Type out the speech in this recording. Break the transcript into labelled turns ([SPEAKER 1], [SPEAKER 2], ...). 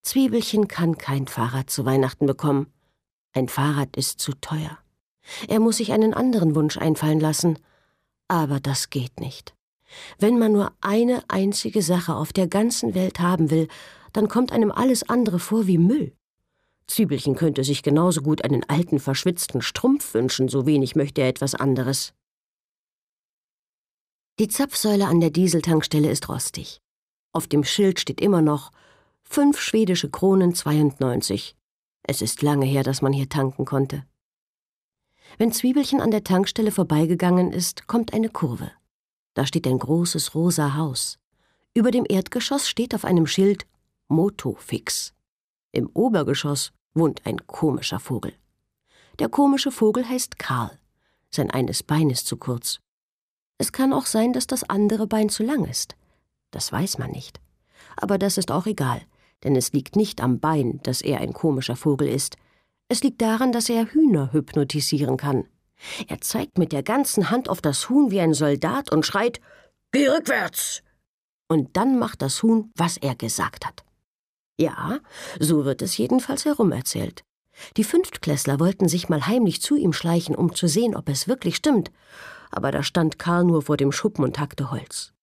[SPEAKER 1] Zwiebelchen kann kein Fahrrad zu Weihnachten bekommen. Ein Fahrrad ist zu teuer. Er muss sich einen anderen Wunsch einfallen lassen. Aber das geht nicht. Wenn man nur eine einzige Sache auf der ganzen Welt haben will, dann kommt einem alles andere vor wie Müll. Zwiebelchen könnte sich genauso gut einen alten, verschwitzten Strumpf wünschen, so wenig möchte er etwas anderes. Die Zapfsäule an der Dieseltankstelle ist rostig. Auf dem Schild steht immer noch 5 schwedische Kronen 92. Es ist lange her, dass man hier tanken konnte. Wenn Zwiebelchen an der Tankstelle vorbeigegangen ist, kommt eine Kurve. Da steht ein großes rosa Haus. Über dem Erdgeschoss steht auf einem Schild Motofix. Im Obergeschoss wohnt ein komischer Vogel. Der komische Vogel heißt Karl. Sein eines Bein ist zu kurz. Es kann auch sein, dass das andere Bein zu lang ist. Das weiß man nicht. Aber das ist auch egal, denn es liegt nicht am Bein, dass er ein komischer Vogel ist. Es liegt daran, dass er Hühner hypnotisieren kann. Er zeigt mit der ganzen Hand auf das Huhn wie ein Soldat und schreit: »Geh rückwärts!« Und dann macht das Huhn, was er gesagt hat. Ja, so wird es jedenfalls herumerzählt. Die Fünftklässler wollten sich mal heimlich zu ihm schleichen, um zu sehen, ob es wirklich stimmt. Aber da stand Karl nur vor dem Schuppen und hackte Holz.